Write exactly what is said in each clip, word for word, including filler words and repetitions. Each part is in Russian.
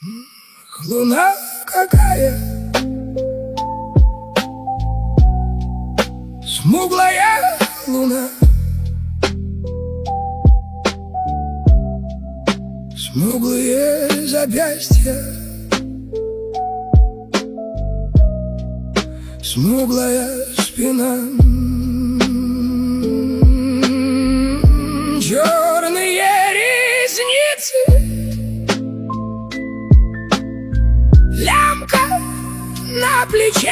Луна какая смуглая луна, смуглые запястья, смуглая спина, черные ресницы, лямка на плече.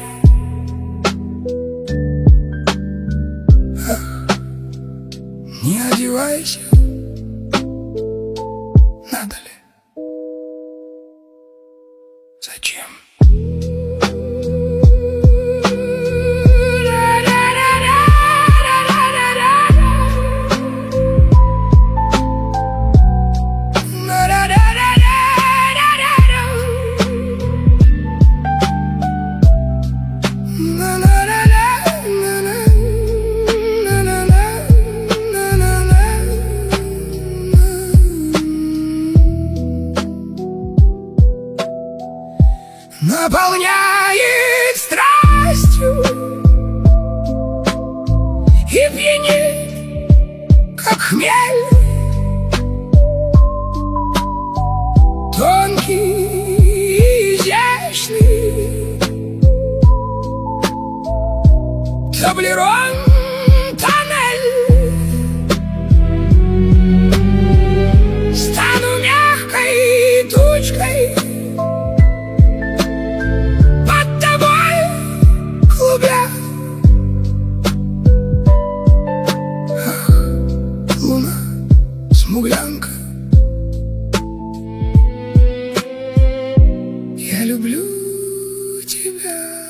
Ах, не одевайся, надо ли? Зачем? Наполняет страстью и пьянит, как хмель, тонкий, изящный таблерон тоннель. Стану мягкой тучкой клубя. Ах, луна, смуглянка, я люблю тебя.